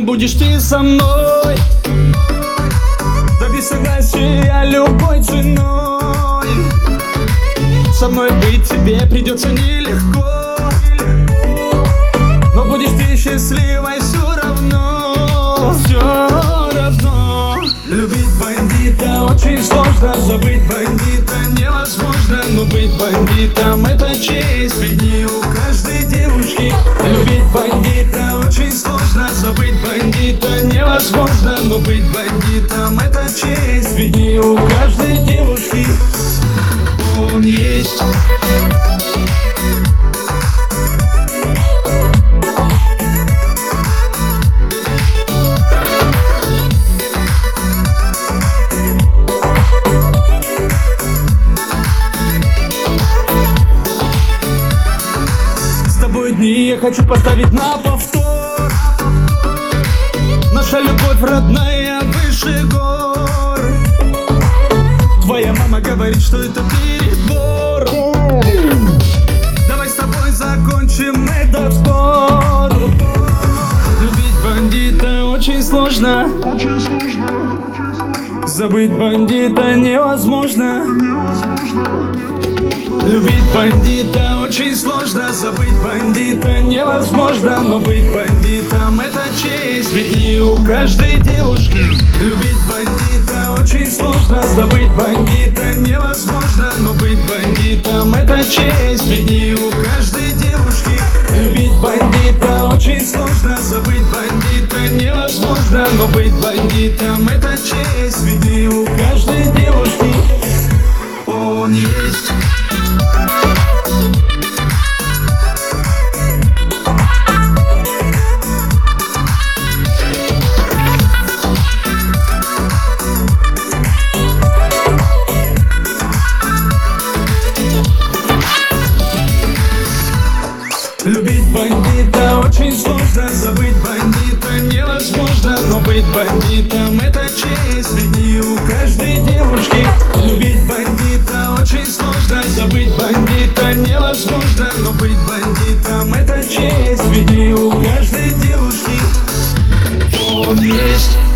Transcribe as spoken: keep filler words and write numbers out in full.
будешь ты со мной. Добей согласия любой ценой. Со мной быть тебе придется нелегко, но будешь ты счастливой все равно. Все равно. Любить бандита очень сложно, забыть бандита невозможно. Но быть бандитом — это честь, ведь не у каждой девушки. Любить бандита очень сложно, забыть бандита невозможно. Но быть бандитом — это честь, ведь не у каждой девушки он есть. С тобой дни я хочу поставить на повтор. Наша любовь родная выше гор. Твоя мама говорит, что это перебор. Давай с тобой закончим этот спор. Любить бандита очень сложно, забыть бандита невозможно. Любить бандита очень сложно, забыть бандита невозможно. Но быть бандитом — это честь, ведь не у каждой девушки. Любить бандита очень сложно, забыть бандита невозможно. Но быть бандитом — это честь, ведь не у каждой девушки. Любить бандита очень сложно, забыть бандита невозможно. Но быть бандитом — это честь, ведь не у каждой девушки он есть. Любить бандита очень сложно, забыть бандита невозможно. Но быть бандитом — это честь, ведь не у каждой девушки. Любить бандита очень сложно, забыть бандита невозможно. Но быть бандитом — это честь, ведь не у каждой девушки он есть.